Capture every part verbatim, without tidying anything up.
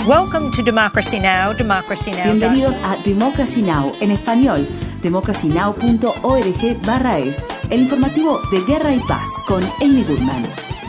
Welcome to Democracy Now!, Democracy Now. Bienvenidos a Democracy Now! En español, democracy now punto org barra es, el informativo de Guerra y Paz con Amy Goodman.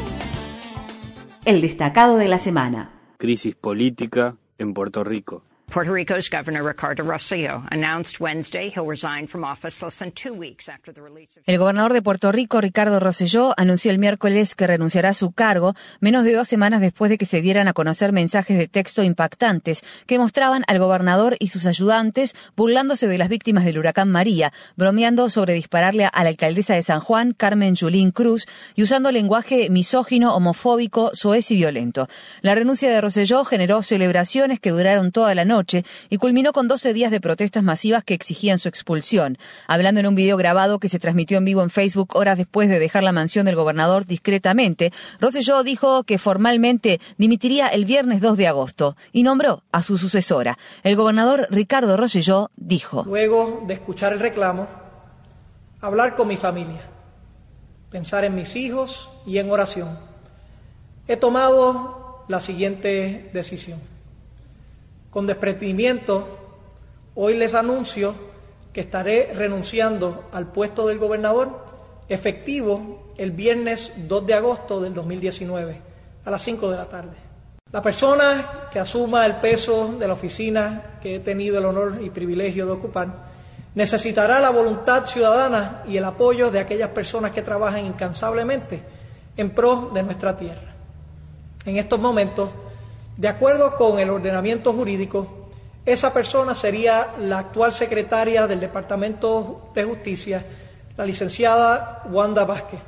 El destacado de la semana. Crisis política en Puerto Rico. Puerto Rico's Governor Ricardo Rosselló announced Wednesday he'll resign from office less than two weeks after the release of... El gobernador de Puerto Rico, Ricardo Rosselló, anunció el miércoles que renunciará a su cargo menos de dos semanas después de que se dieran a conocer mensajes de texto impactantes que mostraban al gobernador y sus ayudantes burlándose de las víctimas del huracán María, bromeando sobre dispararle a la alcaldesa de San Juan, Carmen Yulín Cruz, y usando lenguaje misógino, homofóbico, soez y violento. La renuncia de Rosselló generó celebraciones que duraron toda la noche y culminó con doce días de protestas masivas que exigían su expulsión. Hablando en un video grabado que se transmitió en vivo en Facebook horas después de dejar la mansión del gobernador discretamente, Rosselló dijo que formalmente dimitiría el viernes dos de agosto y nombró a su sucesora. El gobernador Ricardo Rosselló dijo: Luego de escuchar el reclamo, hablar con mi familia, pensar en mis hijos y en oración, he tomado la siguiente decisión. Con desprendimiento, hoy les anuncio que estaré renunciando al puesto del gobernador efectivo el viernes dos de agosto del dos mil diecinueve a las cinco de la tarde. La persona que asuma el peso de la oficina que he tenido el honor y privilegio de ocupar necesitará la voluntad ciudadana y el apoyo de aquellas personas que trabajan incansablemente en pro de nuestra tierra. En estos momentos, de acuerdo con el ordenamiento jurídico, esa persona sería la actual secretaria del Departamento de Justicia, la licenciada Wanda Vázquez.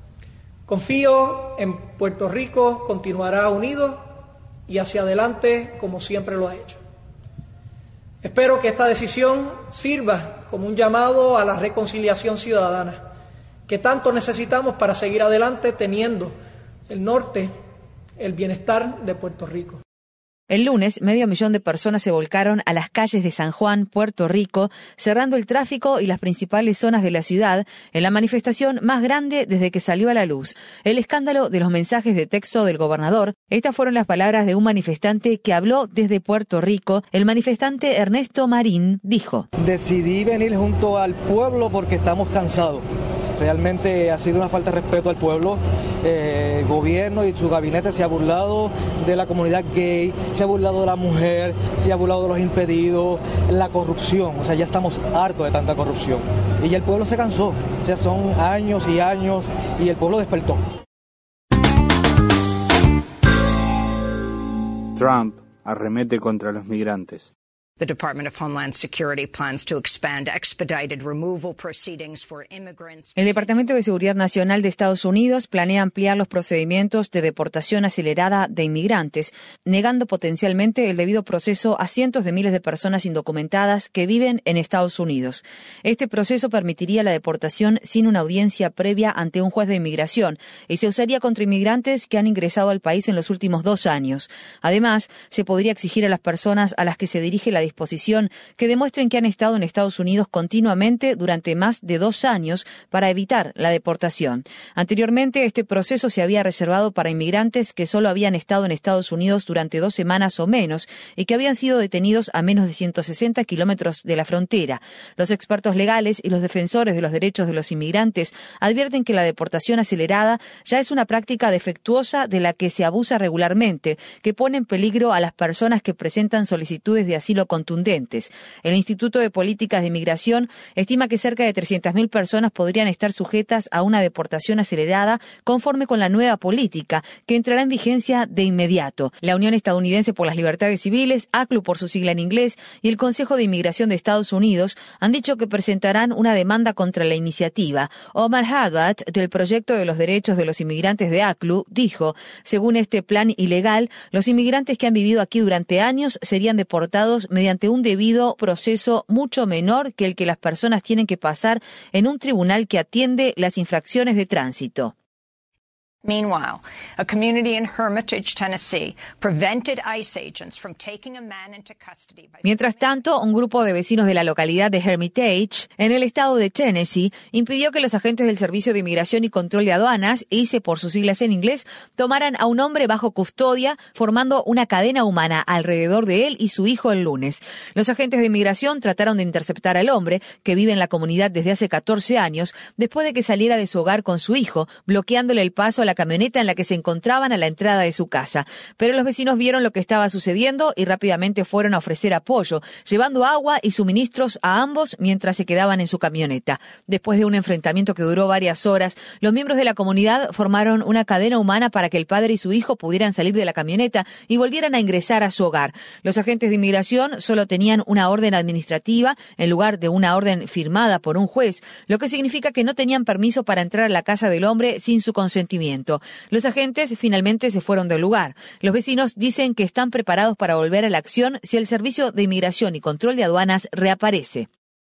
Confío en Puerto Rico continuará unido y hacia adelante como siempre lo ha hecho. Espero que esta decisión sirva como un llamado a la reconciliación ciudadana que tanto necesitamos para seguir adelante teniendo el norte, el bienestar de Puerto Rico. El lunes, medio millón de personas se volcaron a las calles de San Juan, Puerto Rico, cerrando el tráfico y las principales zonas de la ciudad en la manifestación más grande desde que salió a la luz. El escándalo de los mensajes de texto del gobernador. Estas fueron las palabras de un manifestante que habló desde Puerto Rico. El manifestante Ernesto Marín dijo: Decidí venir junto al pueblo porque estamos cansados. Realmente ha sido una falta de respeto al pueblo. Eh, el gobierno y su gabinete se ha burlado de la comunidad gay, se ha burlado de la mujer, se ha burlado de los impedidos, la corrupción. O sea, ya estamos hartos de tanta corrupción. Y ya el pueblo se cansó. O sea, son años y años y el pueblo despertó. Trump arremete contra los migrantes. The Department of Homeland Security plans to expand expedited removal proceedings for immigrants. El Departamento de Seguridad Nacional de Estados Unidos planea ampliar los procedimientos de deportación acelerada de inmigrantes, negando potencialmente el debido proceso a cientos de miles de personas indocumentadas que viven en Estados Unidos. Este proceso permitiría la deportación sin una audiencia previa ante un juez de inmigración y se usaría contra inmigrantes que han ingresado al país en los últimos dos años. Además, se podría exigir a las personas a las que se dirige la disposición que demuestren que han estado en Estados Unidos continuamente durante más de dos años para evitar la deportación. Anteriormente, este proceso se había reservado para inmigrantes que solo habían estado en Estados Unidos durante dos semanas o menos y que habían sido detenidos a menos de ciento sesenta kilómetros de la frontera. Los expertos legales y los defensores de los derechos de los inmigrantes advierten que la deportación acelerada ya es una práctica defectuosa de la que se abusa regularmente, que pone en peligro a las personas que presentan solicitudes de asilo contundentes. El Instituto de Políticas de Inmigración estima que cerca de trescientas mil personas podrían estar sujetas a una deportación acelerada conforme con la nueva política, que entrará en vigencia de inmediato. La Unión Estadounidense por las Libertades Civiles, A C L U por su sigla en inglés, y el Consejo de Inmigración de Estados Unidos han dicho que presentarán una demanda contra la iniciativa. Omar Haddad, del Proyecto de los Derechos de los Inmigrantes de A C L U, dijo: según este plan ilegal, los inmigrantes que han vivido aquí durante años serían deportados mediante mediante un debido proceso mucho menor que el que las personas tienen que pasar en un tribunal que atiende las infracciones de tránsito. Meanwhile, a community in Hermitage, Tennessee, prevented ICE agents from taking a man into custody. Mientras tanto, un grupo de vecinos de la localidad de Hermitage, en el estado de Tennessee, impidió que los agentes del Servicio de Inmigración y Control de Aduanas, I C E por sus siglas en inglés, tomaran a un hombre bajo custodia, formando una cadena humana alrededor de él y su hijo el lunes. Los agentes de inmigración trataron de interceptar al hombre, que vive en la comunidad desde hace catorce años, después de que saliera de su hogar con su hijo, bloqueándole el paso a la camioneta en la que se encontraban a la entrada de su casa. Pero los vecinos vieron lo que estaba sucediendo y rápidamente fueron a ofrecer apoyo, llevando agua y suministros a ambos mientras se quedaban en su camioneta. Después de un enfrentamiento que duró varias horas, los miembros de la comunidad formaron una cadena humana para que el padre y su hijo pudieran salir de la camioneta y volvieran a ingresar a su hogar. Los agentes de inmigración solo tenían una orden administrativa en lugar de una orden firmada por un juez, lo que significa que no tenían permiso para entrar a la casa del hombre sin su consentimiento. Los agentes finalmente se fueron del lugar. Los vecinos dicen que están preparados para volver a la acción si el Servicio de Inmigración y Control de Aduanas reaparece.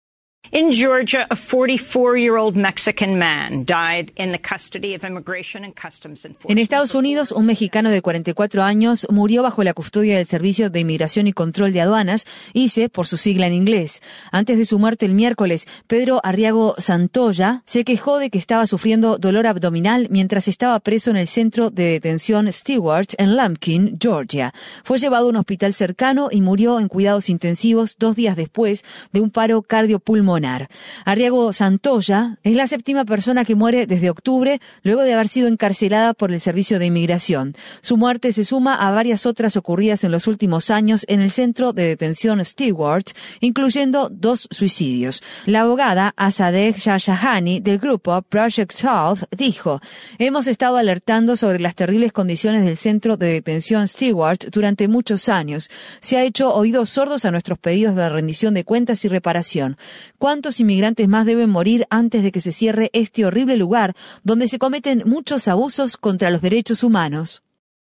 In Georgia, a forty-four-year-old Mexican man died in the custody of Immigration and Customs Enforcement. En Estados Unidos, un mexicano de cuarenta y cuatro años murió bajo la custodia del Servicio de Inmigración y Control de Aduanas, I C E por su sigla en inglés. Antes de su muerte el miércoles, Pedro Arriago Santoya se quejó de que estaba sufriendo dolor abdominal mientras estaba preso en el centro de detención Stewart en Lumpkin, Georgia. Fue llevado a un hospital cercano y murió en cuidados intensivos dos días después de un paro cardiopulmonar. Arriago Santoya es la séptima persona que muere desde octubre luego de haber sido encarcelada por el Servicio de Inmigración. Su muerte se suma a varias otras ocurridas en los últimos años en el centro de detención Stewart, incluyendo dos suicidios. La abogada Asadeh Shahshahani del grupo Project Health dijo: "Hemos estado alertando sobre las terribles condiciones del centro de detención Stewart durante muchos años. Se ha hecho oídos sordos a nuestros pedidos de rendición de cuentas y reparación. ¿Cuántos inmigrantes más deben morir antes de que se cierre este horrible lugar donde se cometen muchos abusos contra los derechos humanos?"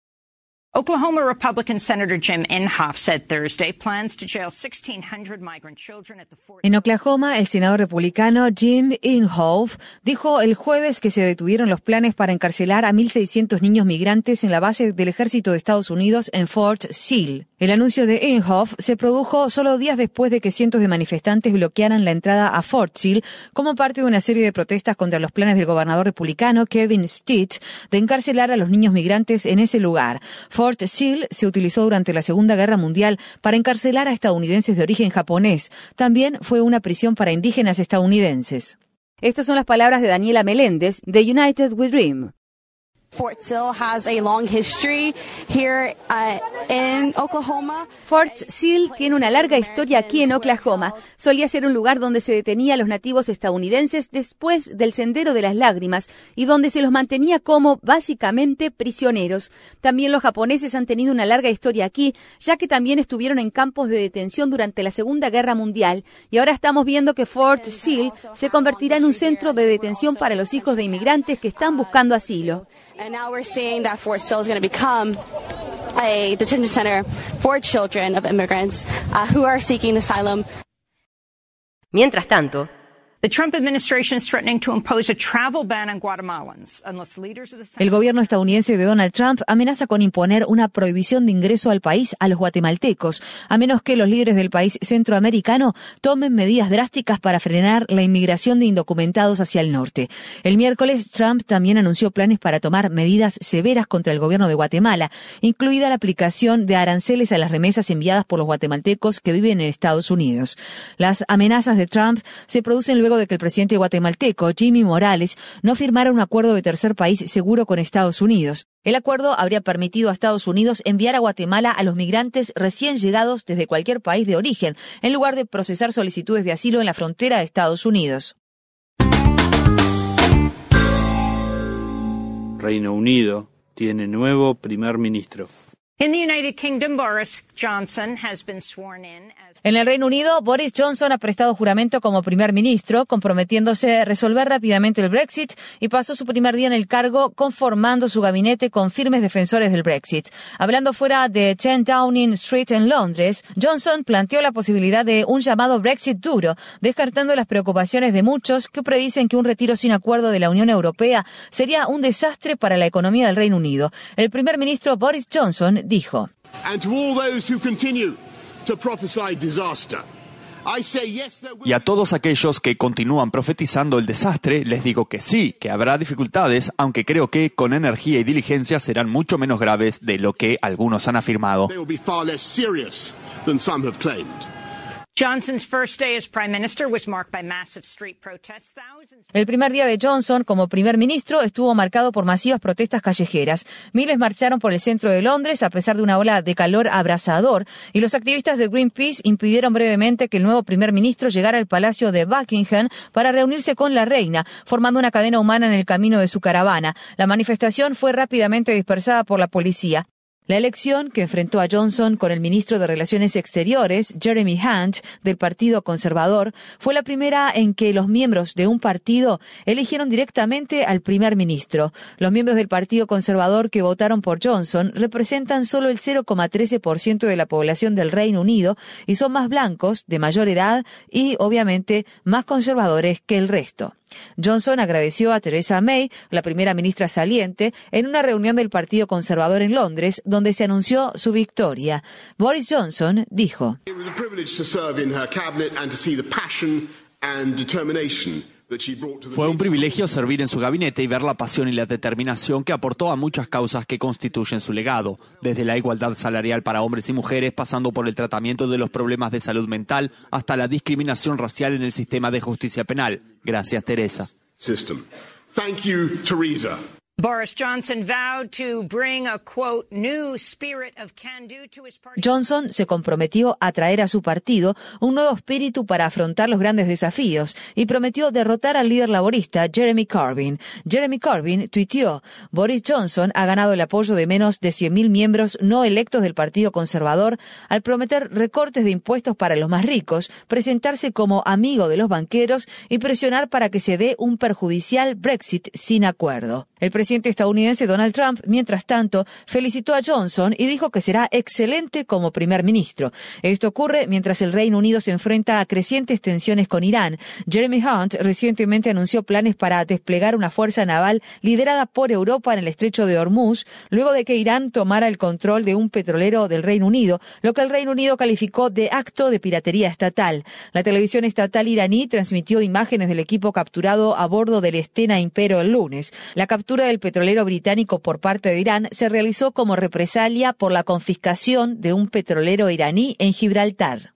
Oklahoma Republican Senator Jim Inhofe said Thursday plans to jail sixteen hundred migrant children at the Fort. En Oklahoma, el senador republicano Jim Inhofe dijo el jueves que se detuvieron los planes para encarcelar a mil seiscientos niños migrantes en la base del Ejército de Estados Unidos en Fort Sill. El anuncio de Inhofe se produjo solo días después de que cientos de manifestantes bloquearan la entrada a Fort Sill como parte de una serie de protestas contra los planes del gobernador republicano Kevin Stitt de encarcelar a los niños migrantes en ese lugar. Fort Sill se utilizó durante la Segunda Guerra Mundial para encarcelar a estadounidenses de origen japonés. También fue una prisión para indígenas estadounidenses. Estas son las palabras de Daniela Meléndez de United We Dream. Fort Sill has a long history here uh, in Oklahoma. Fort Sill tiene una larga historia aquí en Oklahoma. Solía ser un lugar donde se detenía a los nativos estadounidenses después del Sendero de las Lágrimas y donde se los mantenía como, básicamente, prisioneros. También los japoneses han tenido una larga historia aquí, ya que también estuvieron en campos de detención durante la Segunda Guerra Mundial. Y ahora estamos viendo que Fort Sill se convertirá en un centro de detención para los hijos de inmigrantes que están buscando asilo. And now we're seeing that Fort Sill is going to become a detention center for children of immigrants uh, who are seeking asylum. Mientras tanto, The Trump administration is threatening to impose a travel ban on Guatemalans unless leaders of the El gobierno estadounidense de Donald Trump amenaza con imponer una prohibición de ingreso al país a los guatemaltecos, a menos que los líderes del país centroamericano tomen medidas drásticas para frenar la inmigración de indocumentados hacia el norte. El miércoles, Trump también anunció planes para tomar medidas severas contra el gobierno de Guatemala, incluida la aplicación de aranceles a las remesas enviadas por los guatemaltecos que viven en Estados Unidos. Las amenazas de Trump se producen luego de que el presidente guatemalteco, Jimmy Morales, no firmara un acuerdo de tercer país seguro con Estados Unidos. El acuerdo habría permitido a Estados Unidos enviar a Guatemala a los migrantes recién llegados desde cualquier país de origen, en lugar de procesar solicitudes de asilo en la frontera de Estados Unidos. Reino Unido tiene nuevo primer ministro. In the United Kingdom, Boris Johnson has been sworn in as... En el Reino Unido, Boris Johnson ha prestado juramento como primer ministro, comprometiéndose a resolver rápidamente el Brexit y pasó su primer día en el cargo conformando su gabinete con firmes defensores del Brexit. Hablando fuera de diez Downing Street en Londres, Johnson planteó la posibilidad de un llamado Brexit duro, descartando las preocupaciones de muchos que predicen que un retiro sin acuerdo de la Unión Europea sería un desastre para la economía del Reino Unido. El primer ministro Boris Johnson dijo: Y a todos aquellos que continúan profetizando el desastre, les digo que sí, que habrá dificultades, aunque creo que con energía y diligencia serán mucho menos graves de lo que algunos han afirmado. Johnson's first day as prime minister was marked by massive street protests. Thousands... El primer día de Johnson como primer ministro estuvo marcado por masivas protestas callejeras. Miles marcharon por el centro de Londres a pesar de una ola de calor abrasador y los activistas de Greenpeace impidieron brevemente que el nuevo primer ministro llegara al Palacio de Buckingham para reunirse con la reina, formando una cadena humana en el camino de su caravana. La manifestación fue rápidamente dispersada por la policía. La elección, que enfrentó a Johnson con el ministro de Relaciones Exteriores, Jeremy Hunt, del Partido Conservador, fue la primera en que los miembros de un partido eligieron directamente al primer ministro. Los miembros del Partido Conservador que votaron por Johnson representan solo el cero coma trece por ciento de la población del Reino Unido y son más blancos, de mayor edad y, obviamente, más conservadores que el resto. Johnson agradeció a Theresa May, la primera ministra saliente, en una reunión del Partido Conservador en Londres, donde se anunció su victoria. Boris Johnson dijo: Fue un privilegio servir en su gabinete y ver la pasión y la determinación que aportó a muchas causas que constituyen su legado, desde la igualdad salarial para hombres y mujeres, pasando por el tratamiento de los problemas de salud mental, hasta la discriminación racial en el sistema de justicia penal. Gracias, Teresa. Thank you, Theresa. Boris Johnson vowed to bring a, quote, new spirit of can-do to his party. Johnson se comprometió a traer a su partido un nuevo espíritu para afrontar los grandes desafíos y prometió derrotar al líder laborista Jeremy Corbyn. Jeremy Corbyn tuiteó: Boris Johnson ha ganado el apoyo de menos de cien mil miembros no electos del Partido Conservador al prometer recortes de impuestos para los más ricos, presentarse como amigo de los banqueros y presionar para que se dé un perjudicial Brexit sin acuerdo. El presidente estadounidense Donald Trump, mientras tanto, felicitó a Johnson y dijo que será excelente como primer ministro. Esto ocurre mientras el Reino Unido se enfrenta a crecientes tensiones con Irán. Jeremy Hunt recientemente anunció planes para desplegar una fuerza naval liderada por Europa en el estrecho de Hormuz, luego de que Irán tomara el control de un petrolero del Reino Unido, lo que el Reino Unido calificó de acto de piratería estatal. La televisión estatal iraní transmitió imágenes del equipo capturado a bordo del Stena Impero el lunes. La captura del petrolero británico por parte de Irán se realizó como represalia por la confiscación de un petrolero iraní en Gibraltar.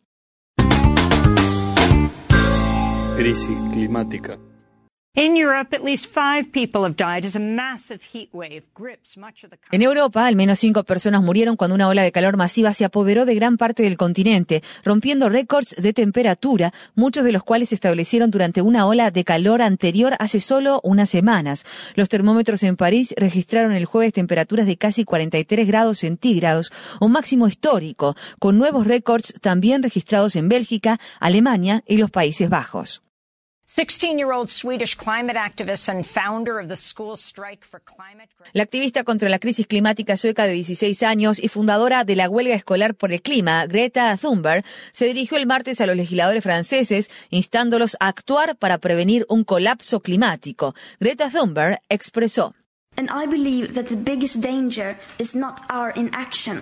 Crisis climática. In Europe, at least five people have died as a massive heat wave grips much of the country. En Europa, al menos cinco personas murieron cuando una ola de calor masiva se apoderó de gran parte del continente, rompiendo récords de temperatura, muchos de los cuales se establecieron durante una ola de calor anterior hace solo unas semanas. Los termómetros en París registraron el jueves temperaturas de casi cuarenta y tres grados centígrados, un máximo histórico, con nuevos récords también registrados en Bélgica, Alemania y los Países Bajos. sixteen-year-old Swedish climate activist and founder of the School Strike for Climate. La activista contra la crisis climática sueca de dieciséis años y fundadora de la huelga escolar por el clima, Greta Thunberg, se dirigió el martes a los legisladores franceses, instándolos a actuar para prevenir un colapso climático. Greta Thunberg expresó: And I believe that the biggest danger is not our inaction.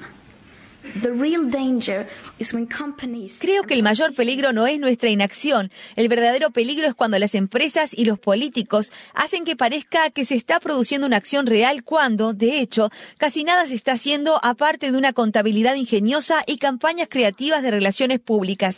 Creo que el mayor peligro no es nuestra inacción. El verdadero peligro es cuando las empresas y los políticos hacen que parezca que se está produciendo una acción real cuando, de hecho, casi nada se está haciendo aparte de una contabilidad ingeniosa y campañas creativas de relaciones públicas.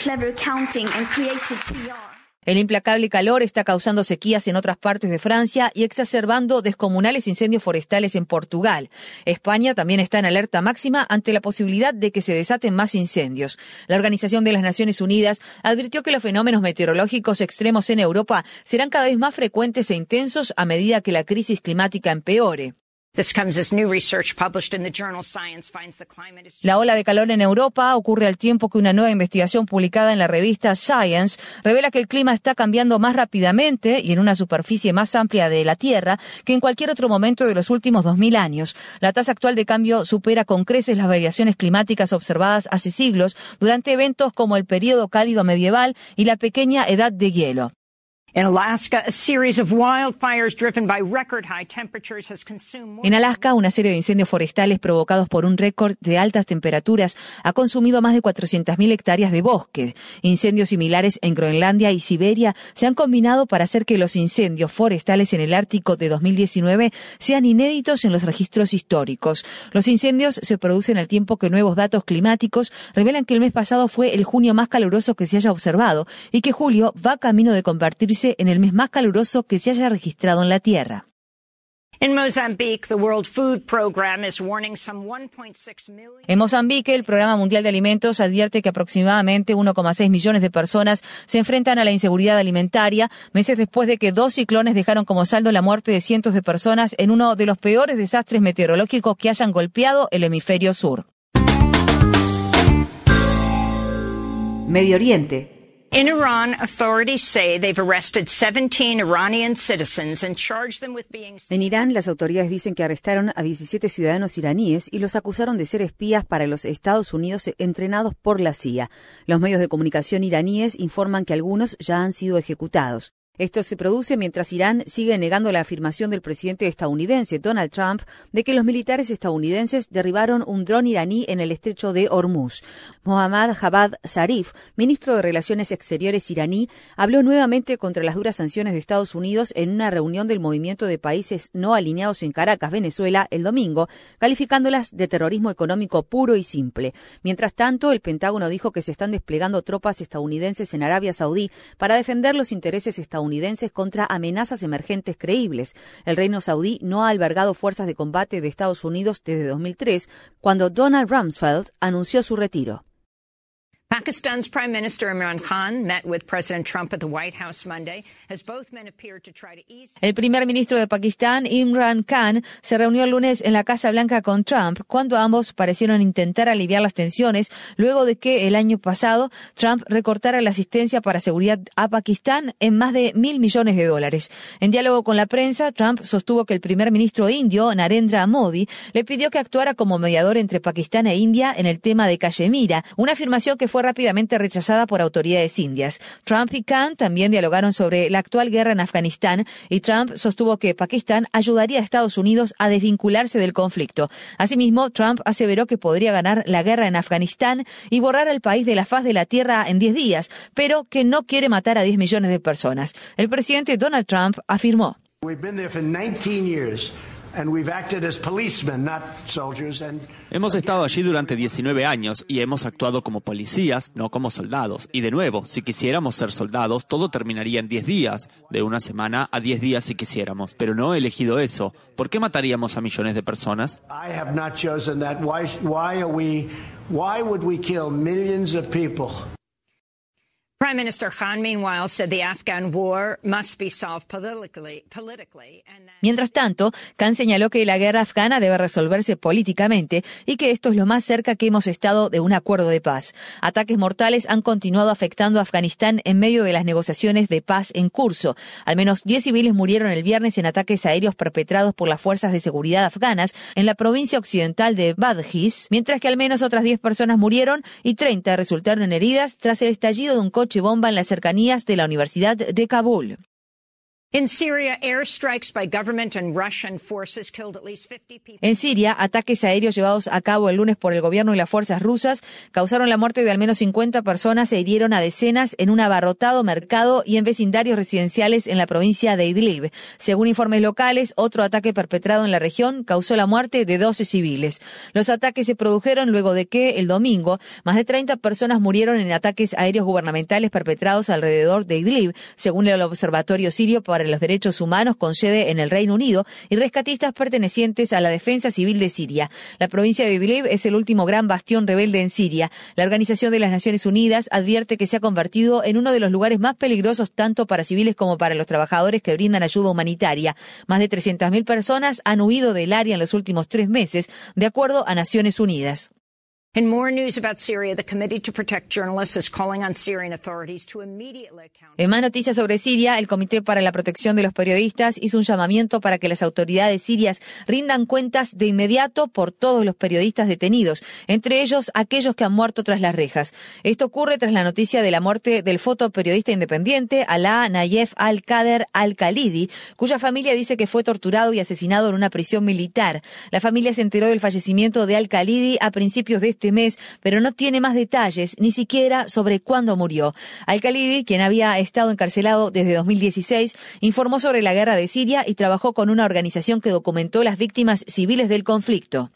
El implacable calor está causando sequías en otras partes de Francia y exacerbando descomunales incendios forestales en Portugal. España también está en alerta máxima ante la posibilidad de que se desaten más incendios. La Organización de las Naciones Unidas advirtió que los fenómenos meteorológicos extremos en Europa serán cada vez más frecuentes e intensos a medida que la crisis climática empeore. La ola de calor en Europa ocurre al tiempo que una nueva investigación publicada en la revista Science revela que el clima está cambiando más rápidamente y en una superficie más amplia de la Tierra que en cualquier otro momento de los últimos dos mil años. La tasa actual de cambio supera con creces las variaciones climáticas observadas hace siglos durante eventos como el período cálido medieval y la pequeña edad de hielo. En Alaska, a series of wildfires driven by record high temperatures has consumed more. En Alaska, una serie de incendios forestales provocados por un récord de altas temperaturas ha consumido más de cuatrocientas mil hectáreas de bosque. Incendios similares en Groenlandia y Siberia se han combinado para hacer que los incendios forestales en el Ártico de dos mil diecinueve sean inéditos en los registros históricos. Los incendios se producen al tiempo que nuevos datos climáticos revelan que el mes pasado fue el junio más caluroso que se haya observado y que julio va camino de convertirse en el mes más caluroso que se haya registrado en la Tierra. En Mozambique, the World Food Program is warning some one point six million. En Mozambique, el Programa Mundial de Alimentos advierte que aproximadamente uno coma seis millones de personas se enfrentan a la inseguridad alimentaria, meses después de que dos ciclones dejaron como saldo la muerte de cientos de personas en uno de los peores desastres meteorológicos que hayan golpeado el hemisferio sur. Medio Oriente. In Iran, authorities say they've arrested seventeen Iranian citizens and charged them with being... En Irán, las autoridades dicen que arrestaron a diecisiete ciudadanos iraníes y los acusaron de ser espías para los Estados Unidos entrenados por la C I A. Los medios de comunicación iraníes informan que algunos ya han sido ejecutados. Esto se produce mientras Irán sigue negando la afirmación del presidente estadounidense Donald Trump de que los militares estadounidenses derribaron un dron iraní en el estrecho de Hormuz. Mohammad Javad Zarif, ministro de Relaciones Exteriores iraní, habló nuevamente contra las duras sanciones de Estados Unidos en una reunión del Movimiento de Países No Alineados en Caracas, Venezuela, el domingo, calificándolas de terrorismo económico puro y simple. Mientras tanto, el Pentágono dijo que se están desplegando tropas estadounidenses en Arabia Saudí para defender los intereses estadounidenses contra amenazas emergentes creíbles. El Reino Saudí no ha albergado fuerzas de combate de Estados Unidos desde dos mil tres, cuando Donald Rumsfeld anunció su retiro. Pakistan's Prime Minister Imran Khan met with President Trump at the White House Monday as both men appeared to try to ease. El primer ministro de Pakistán, Imran Khan, se reunió el lunes en la Casa Blanca con Trump cuando ambos parecieron intentar aliviar las tensiones luego de que el año pasado Trump recortara la asistencia para seguridad a Pakistán en más de mil millones de dólares. En diálogo con la prensa, Trump sostuvo que el primer ministro indio, Narendra Modi, le pidió que actuara como mediador entre Pakistán e India en el tema de Cachemira, una afirmación que fue rápidamente rechazada por autoridades indias. Trump y Khan también dialogaron sobre la actual guerra en Afganistán y Trump sostuvo que Pakistán ayudaría a Estados Unidos a desvincularse del conflicto. Asimismo, Trump aseveró que podría ganar la guerra en Afganistán y borrar al país de la faz de la tierra en diez días, pero que no quiere matar a diez millones de personas. El presidente Donald Trump afirmó: Hemos estado allí durante diecinueve años y hemos actuado como policías, no como soldados. Y de nuevo, si quisiéramos ser soldados, todo terminaría en diez días, de una semana a diez días si quisiéramos. Pero no he elegido eso. ¿Por qué mataríamos a millones de personas? I have not chosen that. Why, why are we, why would we kill millions of people? Prime Minister Khan, meanwhile, said the Afghan war must be solved politically. politically and that... Mientras tanto, Khan señaló que la guerra afgana debe resolverse políticamente y que esto es lo más cerca que hemos estado de un acuerdo de paz. Ataques mortales han continuado afectando a Afganistán en medio de las negociaciones de paz en curso. Al menos diez civiles murieron el viernes en ataques aéreos perpetrados por las fuerzas de seguridad afganas en la provincia occidental de Badghis, mientras que al menos otras diez personas murieron y treinta resultaron heridas tras el estallido de un coche bomba en las cercanías de la Universidad de Kabul. In Syria, airstrikes by government and Russian forces killed at least fifty people. En Siria, ataques aéreos llevados a cabo el lunes por el gobierno y las fuerzas rusas causaron la muerte de al menos cincuenta personas e hirieron a decenas en un abarrotado mercado y en vecindarios residenciales en la provincia de Idlib. Según informes locales, otro ataque perpetrado en la región causó la muerte de doce civiles. Los ataques se produjeron luego de que, el domingo, más de treinta personas murieron en ataques aéreos gubernamentales perpetrados alrededor de Idlib, según el Observatorio Sirio para para los Derechos Humanos con sede en el Reino Unido y rescatistas pertenecientes a la Defensa Civil de Siria. La provincia de Idlib es el último gran bastión rebelde en Siria. La Organización de las Naciones Unidas advierte que se ha convertido en uno de los lugares más peligrosos tanto para civiles como para los trabajadores que brindan ayuda humanitaria. Más de trescientas mil personas han huido del área en los últimos tres meses, de acuerdo a Naciones Unidas. In more news about Syria, the Committee to Protect Journalists is calling on Syrian authorities to immediately account. En más noticias sobre Siria, el Comité para la Protección de los Periodistas hizo un llamamiento para que las autoridades sirias rindan cuentas de inmediato por todos los periodistas detenidos, entre ellos aquellos que han muerto tras las rejas. Esto ocurre tras la noticia de la muerte del fotoperiodista independiente Alaa Nayef al-Kader al-Khalidi, cuya familia dice que fue torturado y asesinado en una prisión militar. La familia se enteró del fallecimiento de al-Khalidi a principios de este este mes, pero no tiene más detalles, ni siquiera sobre cuándo murió. Al-Khalidi, quien había estado encarcelado desde dos mil dieciséis, informó sobre la guerra de Siria y trabajó con una organización que documentó las víctimas civiles del conflicto.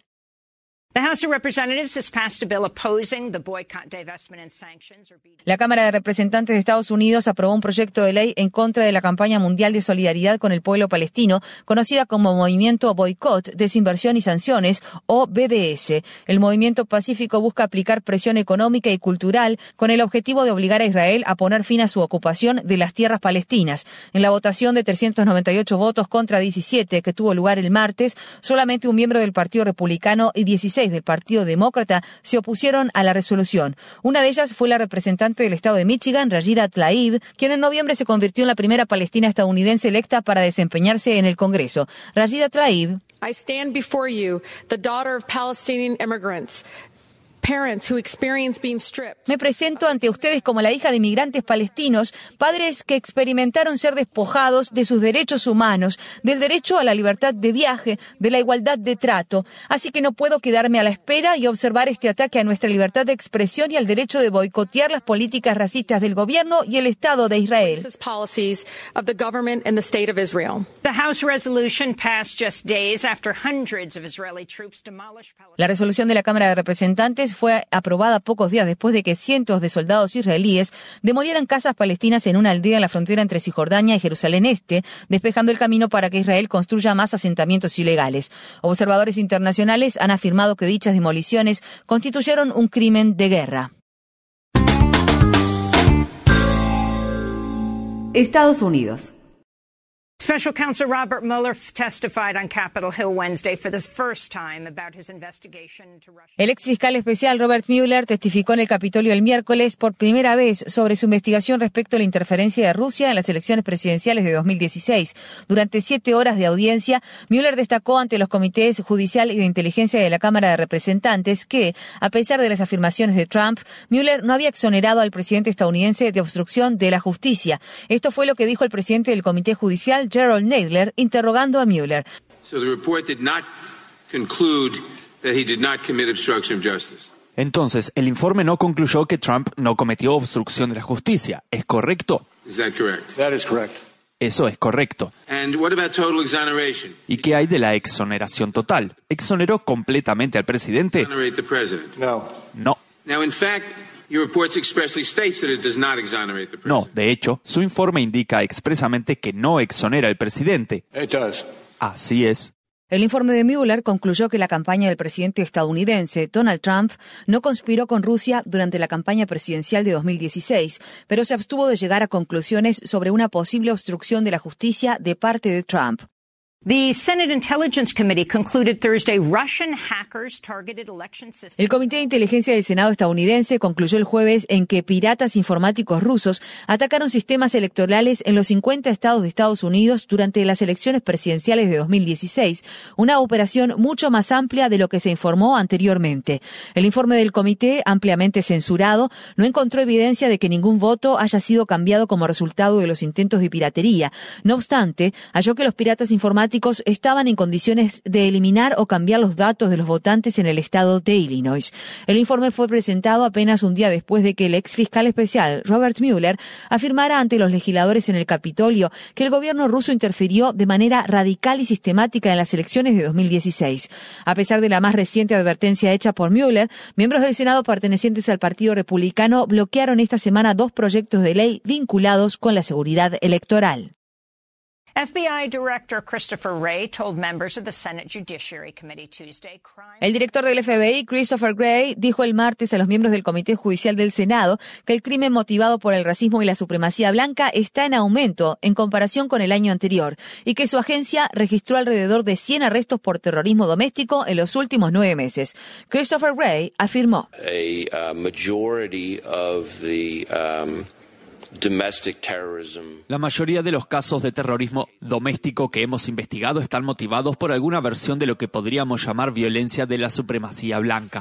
La Cámara de Representantes de Estados Unidos aprobó un proyecto de ley en contra de la campaña mundial de solidaridad con el pueblo palestino, conocida como Movimiento Boicot, Desinversión y Sanciones, o B D S. El movimiento pacífico busca aplicar presión económica y cultural con el objetivo de obligar a Israel a poner fin a su ocupación de las tierras palestinas. En la votación de trescientos noventa y ocho votos contra diecisiete que tuvo lugar el martes, solamente un miembro del Partido Republicano y dieciséis del Partido Demócrata se opusieron a la resolución. Una de ellas fue la representante del estado de Michigan, Rashida Tlaib, quien en noviembre se convirtió en la primera palestina estadounidense electa para desempeñarse en el Congreso. Rashida Tlaib: I stand before you, the daughter of Palestinian immigrants. Me presento ante ustedes como la hija de inmigrantes palestinos, padres que experimentaron ser despojados de sus derechos humanos, del derecho a la libertad de viaje, de la igualdad de trato. Así que no puedo quedarme a la espera y observar este ataque a nuestra libertad de expresión y al derecho de boicotear las políticas racistas del gobierno y el Estado de Israel. La resolución de la Cámara de Representantes fue aprobada pocos días después de que cientos de soldados israelíes demolieran casas palestinas en una aldea en la frontera entre Cisjordania y Jerusalén Este, despejando el camino para que Israel construya más asentamientos ilegales. Observadores internacionales han afirmado que dichas demoliciones constituyeron un crimen de guerra. Estados Unidos. Special Counsel Robert Mueller testified on Capitol Hill Wednesday for the first time about his investigation into Russia. El ex fiscal especial Robert Mueller testificó en el Capitolio el miércoles por primera vez sobre su investigación respecto a la interferencia de Rusia en las elecciones presidenciales de dos mil dieciséis. Durante siete horas de audiencia, Mueller destacó ante los comités judicial y de inteligencia de la Cámara de Representantes que, a pesar de las afirmaciones de Trump, Mueller no había exonerado al presidente estadounidense de obstrucción de la justicia. Esto fue lo que dijo el presidente del Comité Judicial, Gerald Nadler, interrogando a Mueller. So the report did not conclude that he did not commit obstruction of justice. Entonces, el informe no concluyó que Trump no cometió obstrucción de la justicia. ¿Es correcto? Is that correct? That is correct. Eso es correcto. And what about total exoneration? ¿Y qué hay de la exoneración total? ¿Exoneró completamente al presidente? Exonerate the president? No. No. Now, in fact, your report expressly states that it does not exonerate the president. No, de hecho, su informe indica expresamente que no exonera al presidente. It does. Así es. El informe de Mueller concluyó que la campaña del presidente estadounidense Donald Trump no conspiró con Rusia durante la campaña presidencial de dos mil dieciséis, pero se abstuvo de llegar a conclusiones sobre una posible obstrucción de la justicia de parte de Trump. The Senate Intelligence Committee concluded Thursday Russian hackers targeted election systems. El Comité de Inteligencia del Senado estadounidense concluyó el jueves en que piratas informáticos rusos atacaron sistemas electorales en los cincuenta estados de Estados Unidos durante las elecciones presidenciales de dos mil dieciséis, una operación mucho más amplia de lo que se informó anteriormente. El informe del comité, ampliamente censurado, no encontró evidencia de que ningún voto haya sido cambiado como resultado de los intentos de piratería. No obstante, halló que los piratas informáticos estaban en condiciones de eliminar o cambiar los datos de los votantes en el estado de Illinois. El informe fue presentado apenas un día después de que el ex fiscal especial Robert Mueller afirmara ante los legisladores en el Capitolio que el gobierno ruso interfirió de manera radical y sistemática en las elecciones de dos mil dieciséis. A pesar de la más reciente advertencia hecha por Mueller, miembros del Senado pertenecientes al Partido Republicano bloquearon esta semana dos proyectos de ley vinculados con la seguridad electoral. F B I Director Christopher Wray told members of the Senate Judiciary Committee Tuesday crime... El director del F B I, Christopher Wray, dijo el martes a los miembros del Comité Judicial del Senado que el crimen motivado por el racismo y la supremacía blanca está en aumento en comparación con el año anterior y que su agencia registró alrededor de cien arrestos por terrorismo doméstico en los últimos nueve meses. Christopher Wray afirmó: A, uh, majority of the, um... La mayoría de los casos de terrorismo doméstico que hemos investigado están motivados por alguna versión de lo que podríamos llamar violencia de la supremacía blanca.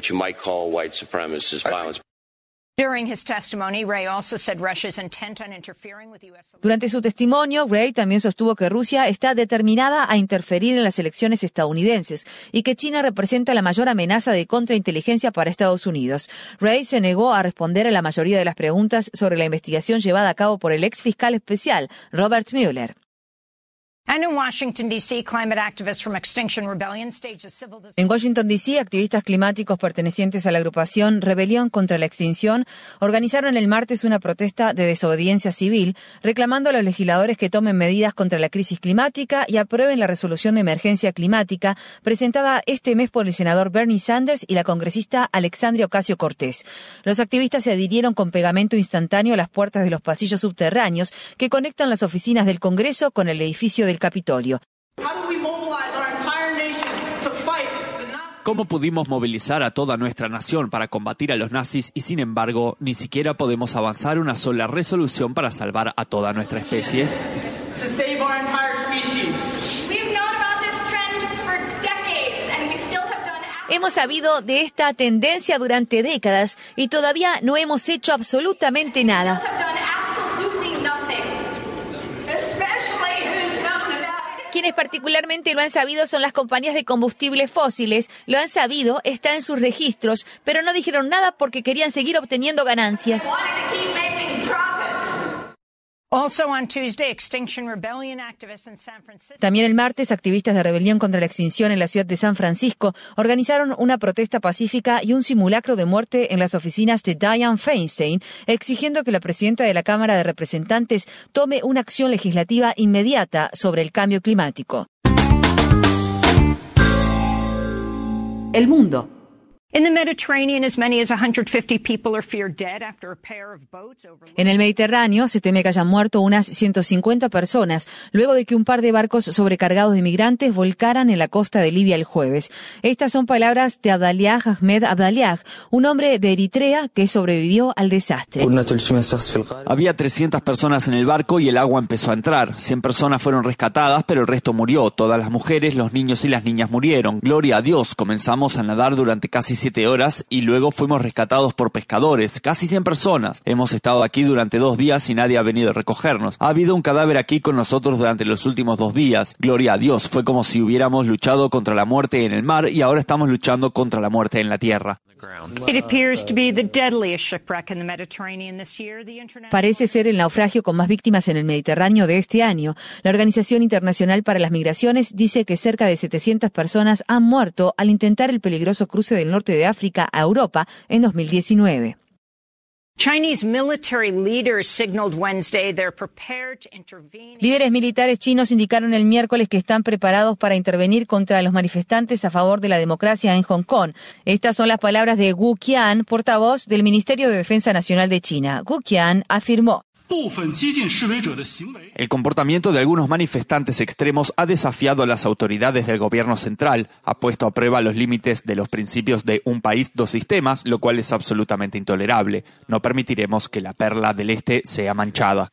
Durante su testimonio, Wray también sostuvo que Rusia está determinada a interferir en las elecciones estadounidenses y que China representa la mayor amenaza de contrainteligencia para Estados Unidos. Wray se negó a responder a la mayoría de las preguntas sobre la investigación llevada a cabo por el ex fiscal especial, Robert Mueller. And in Washington, D C, climate activists from Extinction Rebellion staged a civil disobedience. En Washington, D C, activistas climáticos pertenecientes a la agrupación Rebelión contra la Extinción organizaron el martes una protesta de desobediencia civil, reclamando a los legisladores que tomen medidas contra la crisis climática y aprueben la resolución de emergencia climática presentada este mes por el senador Bernie Sanders y la congresista Alexandria Ocasio-Cortez. Los activistas se adhirieron con pegamento instantáneo a las puertas de los pasillos subterráneos que conectan las oficinas del Congreso con el edificio del Capitolio. ¿Cómo pudimos movilizar a toda nuestra nación para combatir a los nazis y, sin embargo, ni siquiera podemos avanzar una sola resolución para salvar a toda nuestra especie? Hemos sabido de esta tendencia durante décadas y todavía no hemos hecho absolutamente nada. Quienes particularmente lo han sabido son las compañías de combustibles fósiles. Lo han sabido, está en sus registros, pero no dijeron nada porque querían seguir obteniendo ganancias. También el martes, activistas de Rebelión contra la Extinción en la ciudad de San Francisco organizaron una protesta pacífica y un simulacro de muerte en las oficinas de Dianne Feinstein, exigiendo que la presidenta de la Cámara de Representantes tome una acción legislativa inmediata sobre el cambio climático. El mundo. En el Mediterráneo se teme que hayan muerto unas ciento cincuenta personas luego de que un par de barcos sobrecargados de migrantes volcaran en la costa de Libia el jueves. Estas son palabras de Abdaliah Ahmed Abdaliah, un hombre de Eritrea que sobrevivió al desastre. Había trescientas personas en el barco y el agua empezó a entrar. cien personas fueron rescatadas, pero el resto murió. Todas las mujeres, los niños y las niñas murieron. Gloria a Dios, comenzamos a nadar durante casi siete horas y luego fuimos rescatados por pescadores, casi cien personas. Hemos estado aquí durante dos días y nadie ha venido a recogernos. Ha habido un cadáver aquí con nosotros durante los últimos dos días. Gloria a Dios, fue como si hubiéramos luchado contra la muerte en el mar y ahora estamos luchando contra la muerte en la tierra. Parece ser el naufragio con más víctimas en el Mediterráneo de este año. La Organización Internacional para las Migraciones dice que cerca de setecientas personas han muerto al intentar el peligroso cruce del norte de África a Europa en dos mil diecinueve. Líderes militares chinos indicaron el miércoles que están preparados para intervenir contra los manifestantes a favor de la democracia en Hong Kong. Estas son las palabras de Wu Qian, portavoz del Ministerio de Defensa Nacional de China. Wu Qian afirmó: el comportamiento de algunos manifestantes extremos ha desafiado a las autoridades del gobierno central, ha puesto a prueba los límites de los principios de un país, dos sistemas, lo cual es absolutamente intolerable. No permitiremos que la perla del este sea manchada.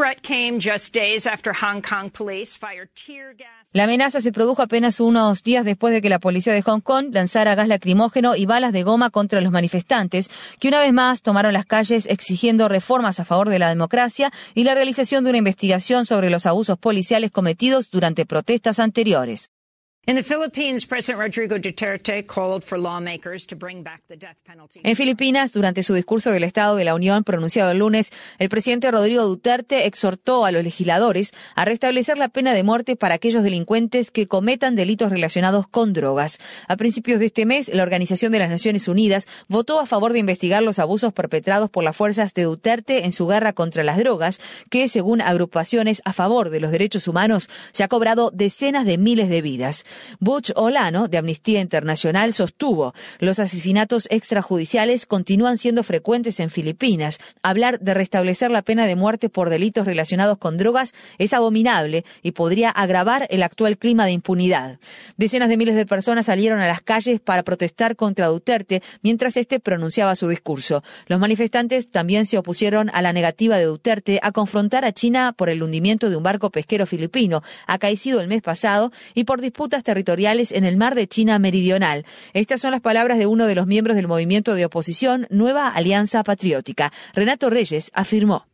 La amenaza se produjo apenas unos días después de que la policía de Hong Kong lanzara gas lacrimógeno y balas de goma contra los manifestantes, que una vez más tomaron las calles exigiendo reformas a favor de la democracia y la realización de una investigación sobre los abusos policiales cometidos durante protestas anteriores. In the Philippines, President Rodrigo Duterte called for lawmakers to bring back the death penalty. En Filipinas, durante su discurso del Estado de la Unión pronunciado el lunes, el presidente Rodrigo Duterte exhortó a los legisladores a restablecer la pena de muerte para aquellos delincuentes que cometan delitos relacionados con drogas. A principios de este mes, la Organización de las Naciones Unidas votó a favor de investigar los abusos perpetrados por las fuerzas de Duterte en su guerra contra las drogas, que, según agrupaciones a favor de los derechos humanos, se ha cobrado decenas de miles de vidas. Butch Olano, de Amnistía Internacional, sostuvo: los asesinatos extrajudiciales continúan siendo frecuentes en Filipinas. Hablar de restablecer la pena de muerte por delitos relacionados con drogas es abominable y podría agravar el actual clima de impunidad. Decenas de miles de personas salieron a las calles para protestar contra Duterte mientras este pronunciaba su discurso. Los manifestantes también se opusieron a la negativa de Duterte a confrontar a China por el hundimiento de un barco pesquero filipino acaecido el mes pasado y por disputas territoriales en el mar de China Meridional. Estas son las palabras de uno de los miembros del movimiento de oposición Nueva Alianza Patriótica. Renato Reyes afirmó: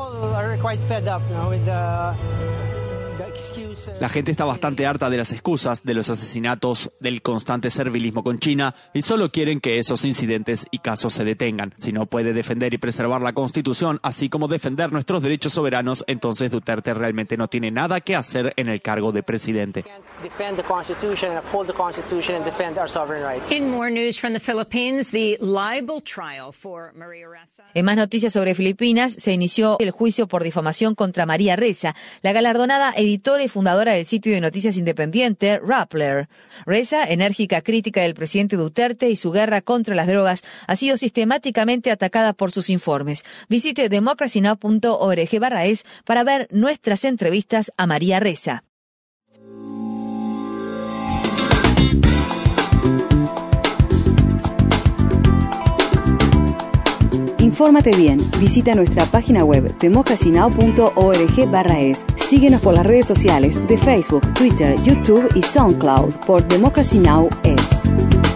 la gente está bastante harta de las excusas, de los asesinatos, del constante servilismo con China y solo quieren que esos incidentes y casos se detengan. Si no puede defender y preservar la Constitución, así como defender nuestros derechos soberanos, entonces Duterte realmente no tiene nada que hacer en el cargo de presidente. In more news from the Philippines, the libel trial for Maria Ressa. En más noticias sobre Filipinas, se inició el juicio por difamación contra María Ressa, la galardonada editora y fundadora del sitio de noticias independiente Rappler. Ressa, enérgica crítica del presidente Duterte y su guerra contra las drogas, ha sido sistemáticamente atacada por sus informes. Visite democracy now punto org barra es para ver nuestras entrevistas a María Ressa. Infórmate bien. Visita nuestra página web democracy now punto org barra es. Síguenos por las redes sociales de Facebook, Twitter, YouTube y SoundCloud por Democracy Now! Es.